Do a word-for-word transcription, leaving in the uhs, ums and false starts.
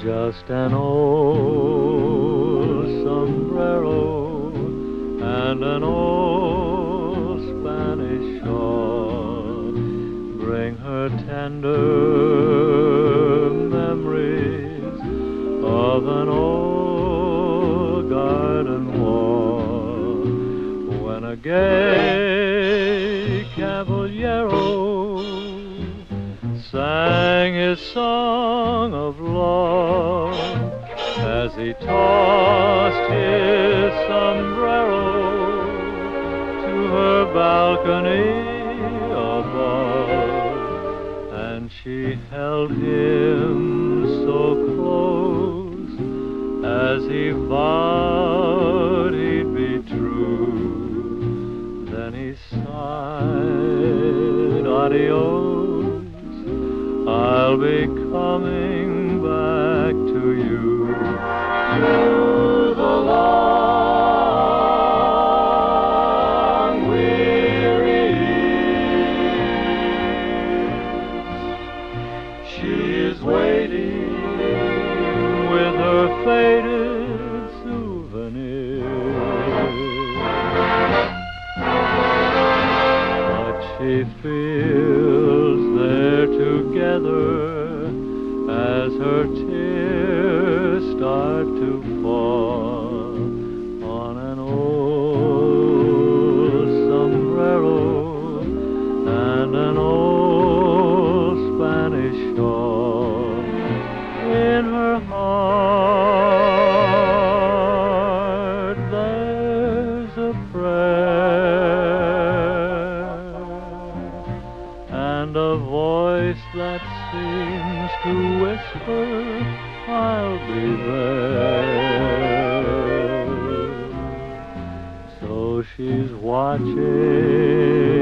just an old sombrero and an old Spanish shawl bring her tender memories of an old garden wall when a gay caballero sang his song of love as he tossed his sombrero to her balcony above, and she held him so close as he vowed he'd be true. Then he sighed, adios, I'll be coming back to you, to the long weary years. She is waiting with her faded souvenirs, but she feels they're together as her tears start to fall on an old sombrero and an old Spanish shawl. In her heart there's a prayer and a voice that seems to whisper, I'll be there. So she's watching